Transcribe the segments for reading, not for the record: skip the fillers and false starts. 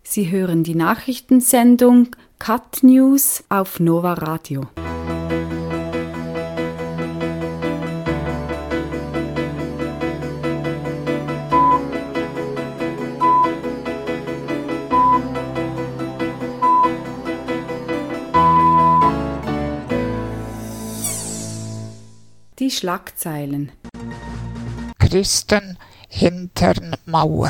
Sie hören die Nachrichtensendung Cat News auf Nova Radio. Die Schlagzeilen. Christen hintern Mauer.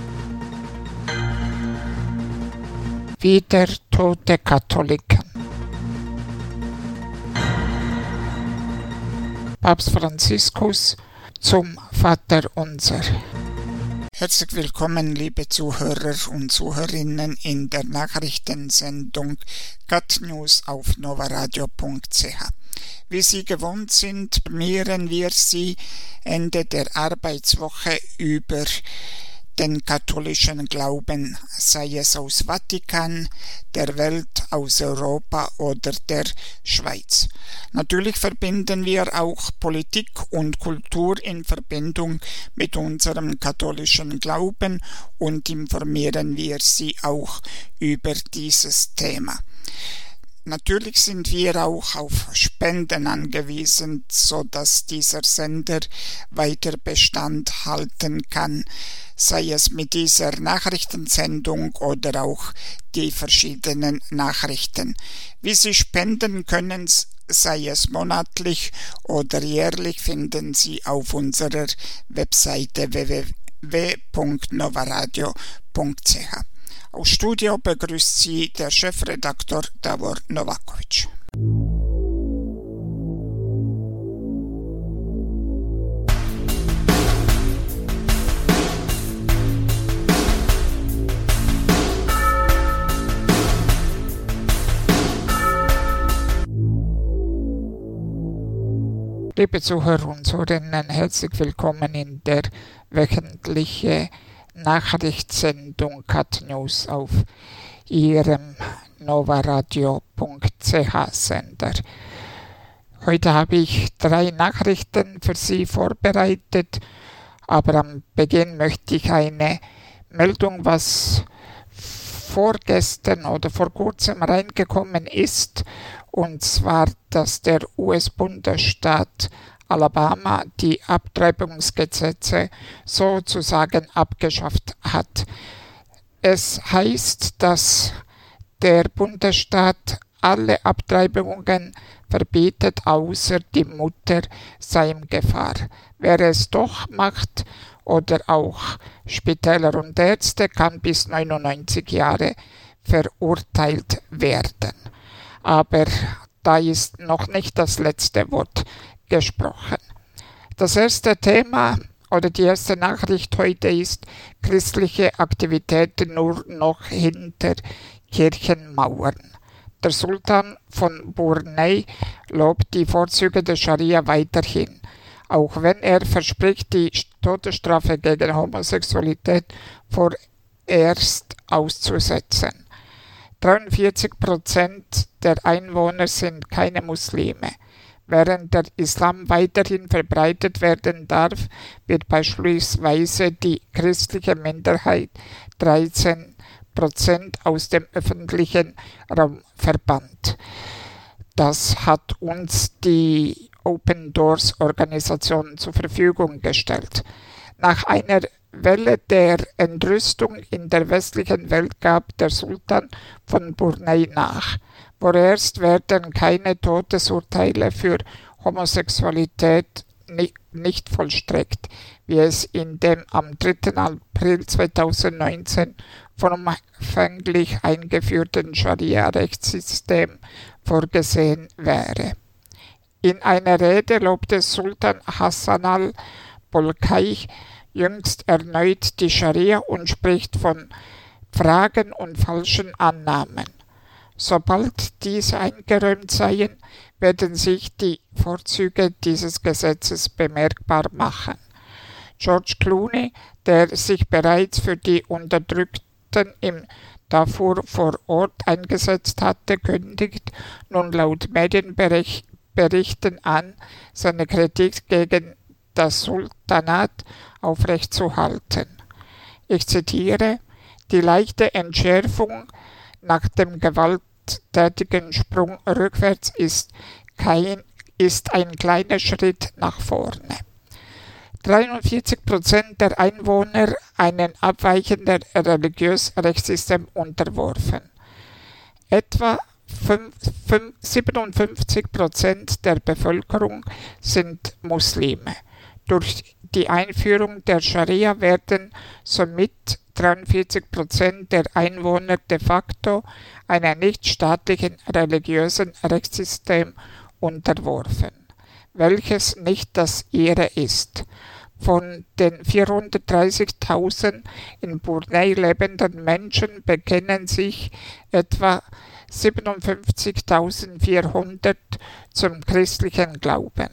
Wieder tote Katholiken. Papst Franziskus zum Vaterunser. Herzlich willkommen, liebe Zuhörer und Zuhörerinnen, in der Nachrichtensendung Cat News auf novaradio.ch. Wie Sie gewohnt sind, informieren wir Sie Ende der Arbeitswoche über den katholischen Glauben, sei es aus Vatikan, der Welt, aus Europa oder der Schweiz. Natürlich verbinden wir auch Politik und Kultur in Verbindung mit unserem katholischen Glauben und informieren wir Sie auch über dieses Thema. Natürlich sind wir auch auf Spenden angewiesen, sodass dieser Sender weiter Bestand halten kann, sei es mit dieser Nachrichtensendung oder auch die verschiedenen Nachrichten. Wie Sie spenden können, sei es monatlich oder jährlich, finden Sie auf unserer Webseite www.novaradio.ch. Aus Studio begrüßt Sie der Chefredaktor Davor Novakovic. Liebe Zuhörer und Zuhörerinnen, herzlich willkommen in der wöchentlichen Nachrichtensendung Cat News auf Ihrem novaradio.ch Sender. Heute habe ich 3 Nachrichten für Sie vorbereitet, aber am Beginn möchte ich eine Meldung, was vorgestern oder vor kurzem reingekommen ist, und zwar, dass der US-Bundesstaat Alabama die Abtreibungsgesetze sozusagen abgeschafft hat. Es heißt, dass der Bundesstaat alle Abtreibungen verbietet, außer die Mutter sei in Gefahr. Wer es doch macht oder auch Spitäler und Ärzte, kann bis 99 Jahre verurteilt werden. Aber da ist noch nicht das letzte Wort gesprochen. Das erste Thema oder die erste Nachricht heute ist: christliche Aktivitäten nur noch hinter Kirchenmauern. Der Sultan von Brunei lobt die Vorzüge der Scharia weiterhin, auch wenn er verspricht, die Todesstrafe gegen Homosexualität vorerst auszusetzen. 43% der Einwohner sind keine Muslime. Während der Islam weiterhin verbreitet werden darf, wird beispielsweise die christliche Minderheit 13% aus dem öffentlichen Raum verbannt. Das hat uns die Open Doors Organisation zur Verfügung gestellt. Nach einer Welle der Entrüstung in der westlichen Welt gab der Sultan von Brunei nach. Vorerst werden keine Todesurteile für Homosexualität nicht vollstreckt, wie es in dem am 3. April 2019 vollumfänglich eingeführten Scharia-Rechtssystem vorgesehen wäre. In einer Rede lobte Sultan Hassan al-Bolkiah jüngst erneut die Scharia und spricht von Fragen und falschen Annahmen. Sobald diese eingeräumt seien, werden sich die Vorzüge dieses Gesetzes bemerkbar machen. George Clooney, der sich bereits für die Unterdrückten im Darfur vor Ort eingesetzt hatte, kündigt nun laut Medienberichten an, seine Kritik gegen das Sultanat aufrechtzuerhalten. Ich zitiere: Die leichte Entschärfung nach dem gewalttätigen Sprung rückwärts ist ein kleiner Schritt nach vorne. 43% der Einwohner einem abweichenden religiösen Rechtssystem unterworfen. Etwa 57% der Bevölkerung sind Muslime. Durch die Einführung der Scharia werden somit 43% der Einwohner de facto einem nichtstaatlichen religiösen Rechtssystem unterworfen, welches nicht das ihre ist. Von den 430.000 in Brunei lebenden Menschen bekennen sich etwa 57.400 zum christlichen Glauben,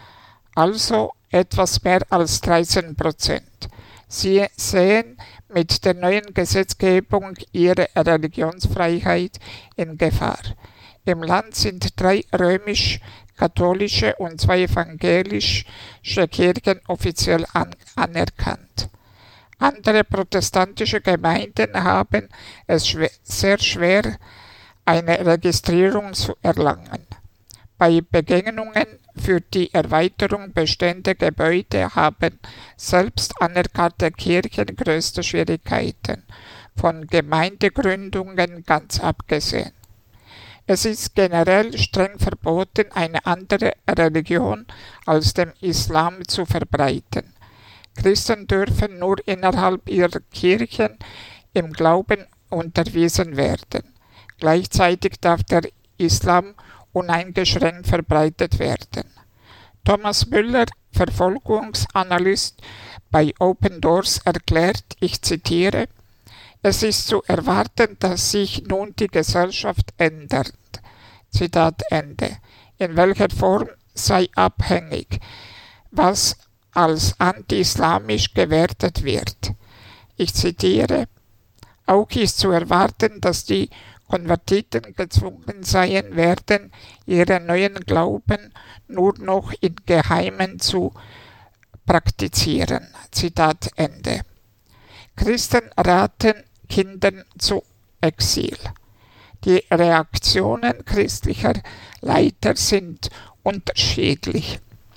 also etwas mehr als 13%. Sie sehen mit der neuen Gesetzgebung ihre Religionsfreiheit in Gefahr. Im Land sind 3 römisch-katholische und 2 evangelische Kirchen offiziell anerkannt. Andere protestantische Gemeinden haben es sehr schwer, eine Registrierung zu erlangen. Bei Begegnungen für die Erweiterung bestehender Gebäude haben selbst anerkannte Kirchen größte Schwierigkeiten, von Gemeindegründungen ganz abgesehen. Es ist generell streng verboten, eine andere Religion als den Islam zu verbreiten. Christen dürfen nur innerhalb ihrer Kirchen im Glauben unterwiesen werden. Gleichzeitig darf der Islam uneingeschränkt verbreitet werden. Thomas Müller, Verfolgungsanalyst bei Open Doors, erklärt, ich zitiere: Es ist zu erwarten, dass sich nun die Gesellschaft ändert. Zitat Ende. In welcher Form sei abhängig, was als anti-islamisch gewertet wird. Ich zitiere: Auch ist zu erwarten, dass die Konvertiten gezwungen sein werden, ihren neuen Glauben nur noch in Geheimen zu praktizieren. Zitat Ende. Christen raten Kindern zu Exil. Die Reaktionen christlicher Leiter sind unterschiedlich.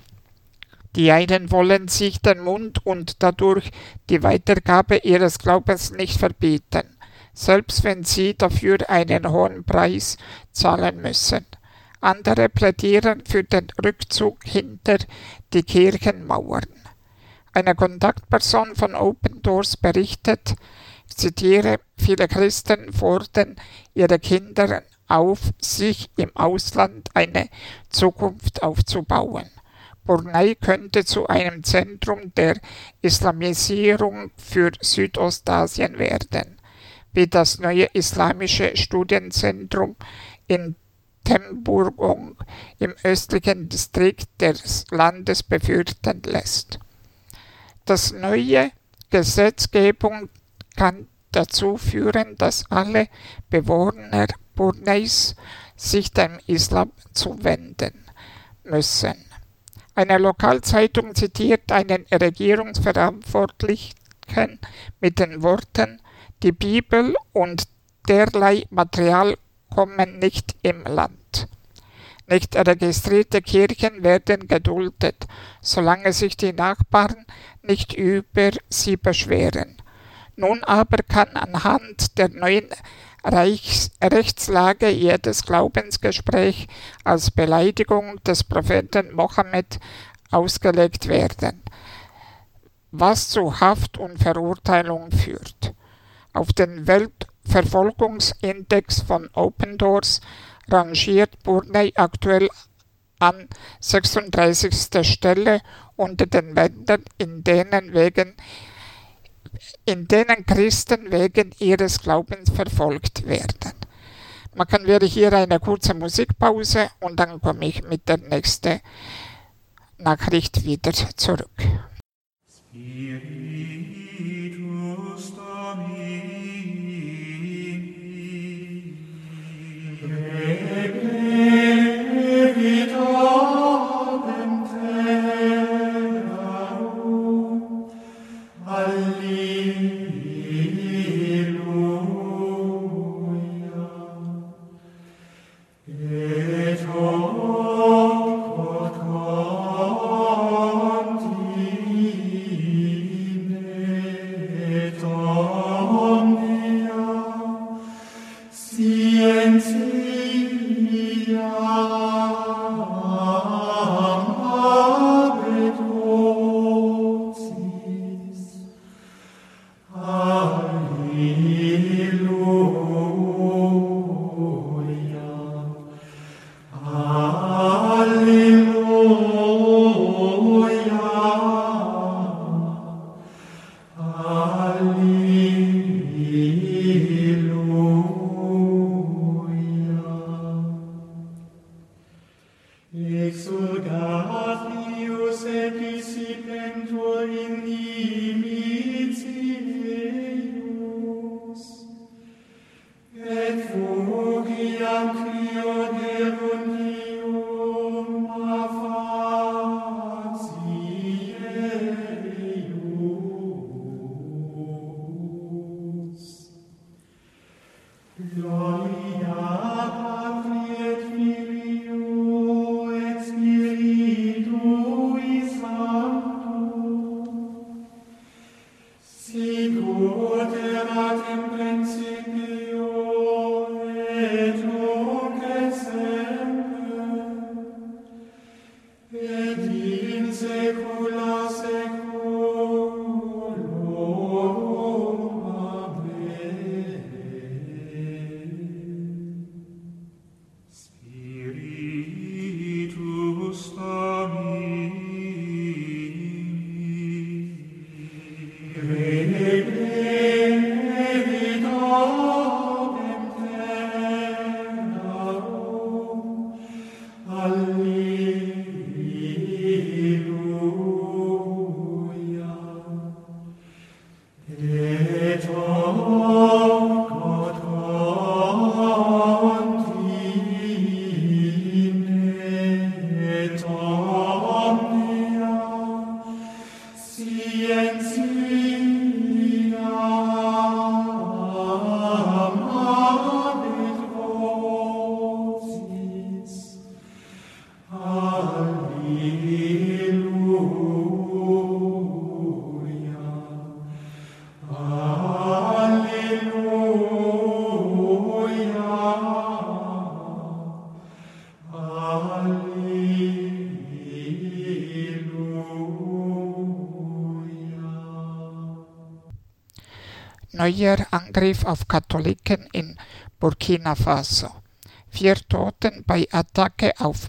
Die einen wollen sich den Mund und dadurch die Weitergabe ihres Glaubens nicht verbieten, selbst wenn sie dafür einen hohen Preis zahlen müssen. Andere plädieren für den Rückzug hinter die Kirchenmauern. Eine Kontaktperson von Open Doors berichtet, ich zitiere: Viele Christen fordern ihre Kinder auf, sich im Ausland eine Zukunft aufzubauen. Brunei könnte zu einem Zentrum der Islamisierung für Südostasien werden, wie das neue islamische Studienzentrum in Temburong im östlichen Distrikt des Landes befürchten lässt. Das neue Gesetzgebung kann dazu führen, dass alle Bewohner Bruneis sich dem Islam zuwenden müssen. Eine Lokalzeitung zitiert einen Regierungsverantwortlichen mit den Worten: Die Bibel und derlei Material kommen nicht im Land. Nicht registrierte Kirchen werden geduldet, solange sich die Nachbarn nicht über sie beschweren. Nun aber kann anhand der neuen Rechtslage jedes Glaubensgespräch als Beleidigung des Propheten Mohammed ausgelegt werden, was zu Haft und Verurteilung führt. Auf den Weltverfolgungsindex von Open Doors rangiert Brunei aktuell an 36. Stelle unter den Ländern, in denen Christen wegen ihres Glaubens verfolgt werden. Machen wir hier eine kurze Musikpause und dann komme ich mit der nächsten Nachricht wieder zurück. Spiritus Domini, regnevit autem terrarum, Alleluia. Et fugiam Crio Gerundium a facie eius. Gloria Patri et Filio et Spiritui Sancto, sicut erat in principio et nunc et semper et in saecula saeculorum. Amen. Spiritus Domini, regnevit otem terrarum. Alleluia. Et omnot contine et omnia scientia amabit vocis. Alleluia. Neuer Angriff auf Katholiken in Burkina Faso. 4 Toten bei Attacke auf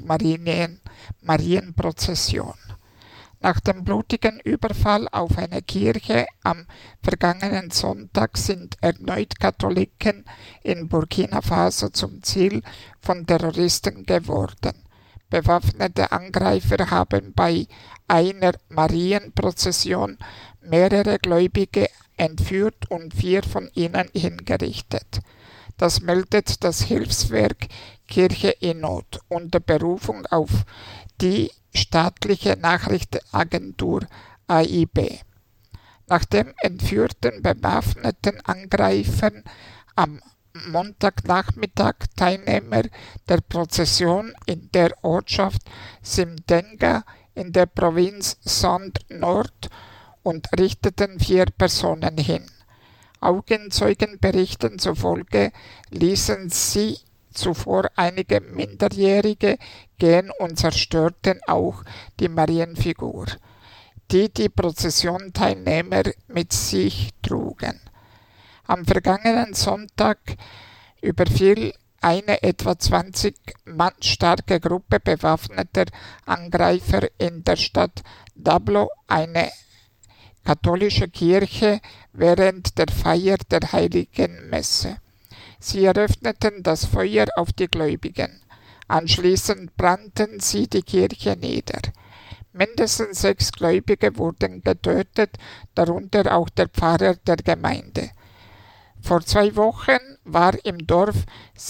Marienprozession. Nach dem blutigen Überfall auf eine Kirche am vergangenen Sonntag sind erneut Katholiken in Burkina Faso zum Ziel von Terroristen geworden. Bewaffnete Angreifer haben bei einer Marienprozession mehrere Gläubige entführt und 4 von ihnen hingerichtet. Das meldet das Hilfswerk Kirche in Not unter Berufung auf die staatliche Nachrichtenagentur AIB. Nach den entführten bewaffneten Angreifern am Montagnachmittag Teilnehmer der Prozession in der Ortschaft Simdenga in der Provinz Sand-Nord und richteten 4 Personen hin. Augenzeugenberichten zufolge ließen sie zuvor einige Minderjährige gehen und zerstörten auch die Marienfigur, die die Prozessionteilnehmer mit sich trugen. Am vergangenen Sonntag überfiel eine etwa 20 Mann starke Gruppe bewaffneter Angreifer in der Stadt Dablo eine katholische Kirche während der Feier der Heiligen Messe. Sie eröffneten das Feuer auf die Gläubigen. Anschließend brannten sie die Kirche nieder. Mindestens 6 Gläubige wurden getötet, darunter auch der Pfarrer der Gemeinde. Vor 2 Wochen war im Dorf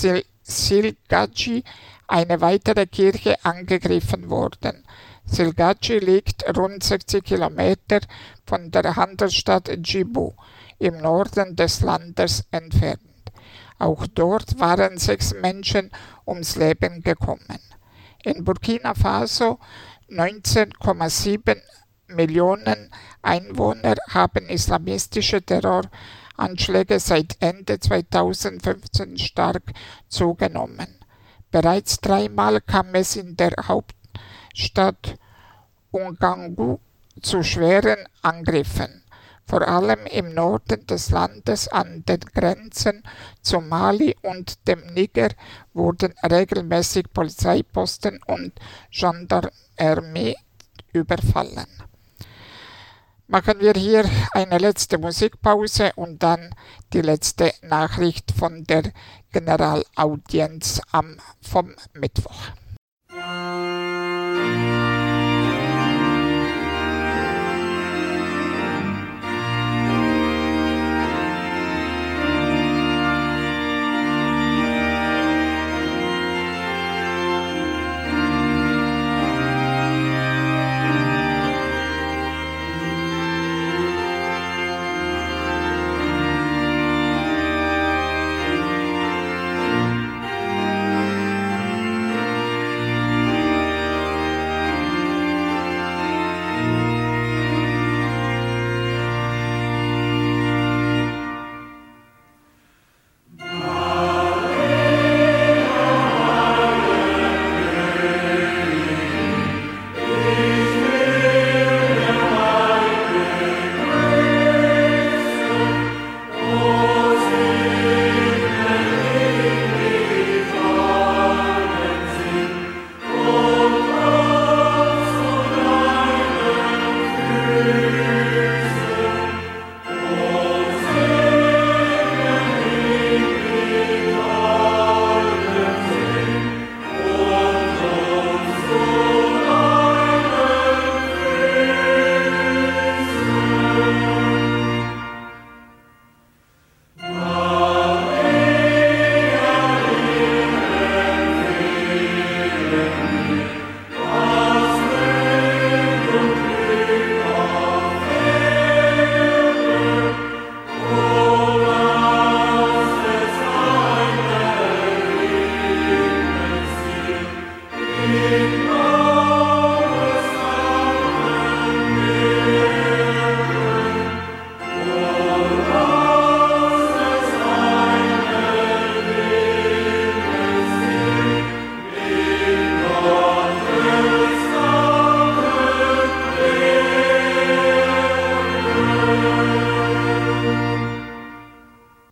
Silgadji eine weitere Kirche angegriffen worden. Silgadji liegt rund 60 Kilometer von der Handelsstadt Djibu im Norden des Landes entfernt. Auch dort waren 6 Menschen ums Leben gekommen. In Burkina Faso, 19,7 Millionen Einwohner, haben islamistische Terroranschläge seit Ende 2015 stark zugenommen. Bereits 3-mal kam es in der Hauptstadt Ouagadougou zu schweren Angriffen. Vor allem im Norden des Landes an den Grenzen zu Mali und dem Niger wurden regelmäßig Polizeiposten und Gendarmerie überfallen. Machen wir hier eine letzte Musikpause und dann die letzte Nachricht von der Generalaudienz vom Mittwoch.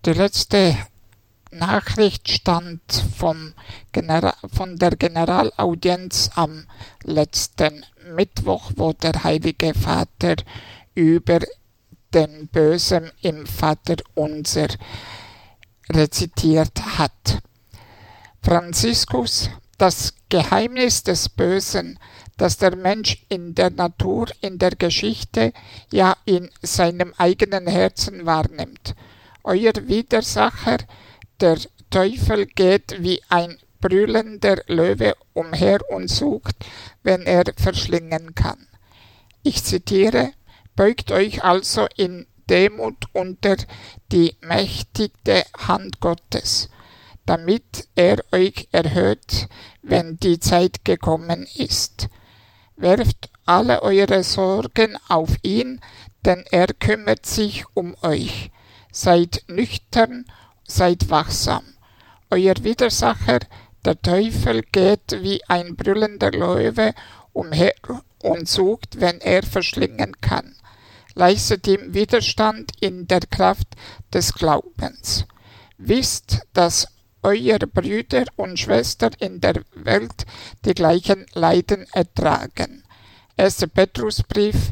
Die letzte Nachricht stammt von der Generalaudienz am letzten Mittwoch, wo der Heilige Vater über den Bösen im Vaterunser rezitiert hat. Franziskus: Das Geheimnis des Bösen, das der Mensch in der Natur, in der Geschichte, ja in seinem eigenen Herzen wahrnimmt. Euer Widersacher, der Teufel, geht wie ein brüllender Löwe umher und sucht, wen er verschlingen kann. Ich zitiere: Beugt euch also in Demut unter die mächtige Hand Gottes, damit er euch erhöht, wenn die Zeit gekommen ist. Werft alle eure Sorgen auf ihn, denn er kümmert sich um euch. Seid nüchtern, seid wachsam. Euer Widersacher, der Teufel, geht wie ein brüllender Löwe umher und sucht, wenn er verschlingen kann. Leistet ihm Widerstand in der Kraft des Glaubens. Wisst, dass eure Brüder und Schwestern in der Welt die gleichen Leiden ertragen. 1. Petrusbrief,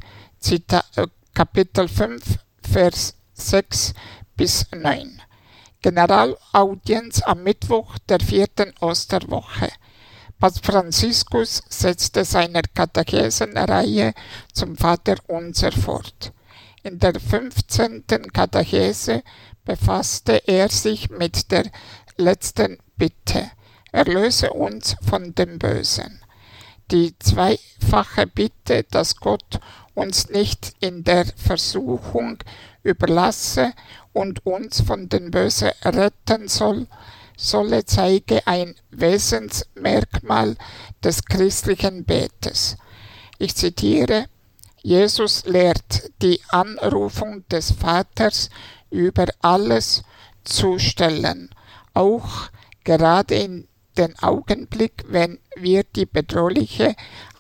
Kapitel 5, Vers 6 bis 9. Generalaudienz am Mittwoch der 4. Osterwoche. Papst Franziskus setzte seine Katechesenreihe zum Vaterunser fort. In der 15. Katechese befasste er sich mit der letzten Bitte: Erlöse uns von dem Bösen. Die zweifache Bitte, dass Gott uns nicht in der Versuchung überlasse und uns von dem Bösen retten solle, zeige ein Wesensmerkmal des christlichen Betes. Ich zitiere: Jesus lehrt die Anrufung des Vaters über alles zu stellen, auch gerade in den Augenblick, wenn wir die bedrohliche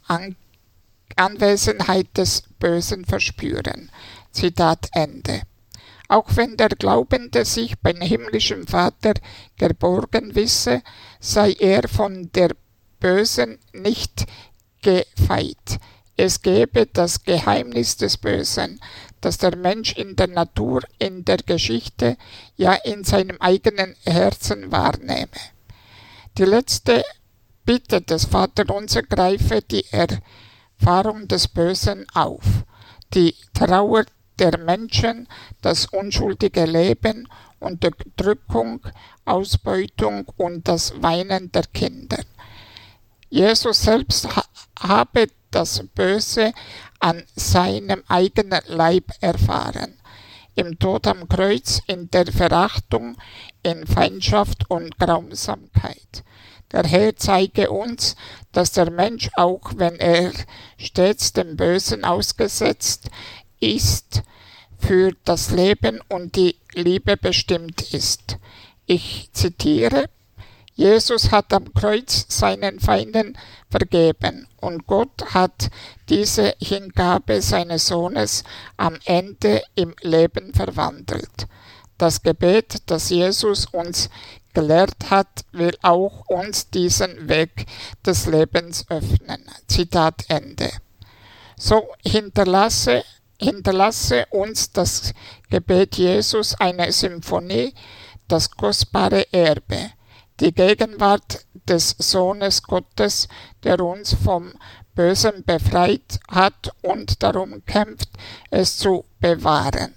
Anwesenheit des Bösen verspüren. Zitat Ende. Auch wenn der Glaubende sich beim himmlischen Vater geborgen wisse, sei er von der Bösen nicht gefeit. Es gebe das Geheimnis des Bösen, das der Mensch in der Natur, in der Geschichte, ja in seinem eigenen Herzen wahrnehme. Die letzte Bitte des Vaterunser greife die Erfahrung des Bösen auf, die Trauer der Menschen, das unschuldige Leben, Unterdrückung, Ausbeutung und das Weinen der Kinder. Jesus selbst habe das Böse an seinem eigenen Leib erfahren. Im Tod am Kreuz, in der Verachtung, in Feindschaft und Grausamkeit. Der Herr zeige uns, dass der Mensch, auch wenn er stets dem Bösen ausgesetzt ist, für das Leben und die Liebe bestimmt ist. Ich zitiere: Jesus hat am Kreuz seinen Feinden vergeben und Gott hat diese Hingabe seines Sohnes am Ende im Leben verwandelt. Das Gebet, das Jesus uns gelehrt hat, will auch uns diesen Weg des Lebens öffnen. Zitat Ende. So hinterlasse uns das Gebet Jesus eine Symphonie, das kostbare Erbe, die Gegenwart des Sohnes Gottes, der uns vom Bösen befreit hat und darum kämpft, es zu bekehren.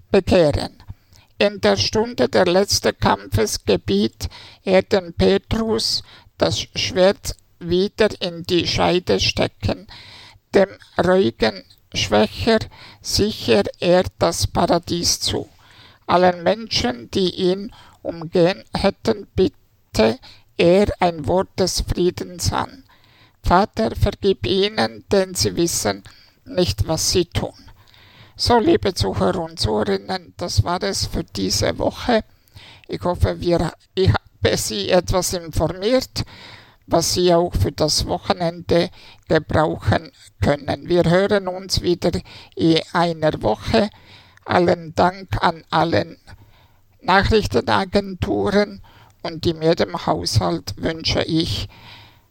In der Stunde der letzten Kampfes gebiet er den Petrus, das Schwert wieder in die Scheide stecken, dem ruhigen Schwächer sichert er das Paradies zu. Allen Menschen, die ihn umgehen hätten, bitte er ein Wort des Friedens an. Vater, vergib ihnen, denn sie wissen nicht, was sie tun. So, liebe Zuhörer und Zuhörerinnen, das war es für diese Woche. Ich hoffe, ich habe Sie etwas informiert, was Sie auch für das Wochenende gebrauchen können. Wir hören uns wieder in einer Woche. Allen Dank an allen Nachrichtenagenturen und in jedem Haushalt wünsche ich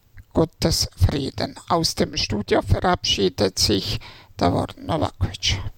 Gottes Frieden. Aus dem Studio verabschiedet sich Davor Novakovic.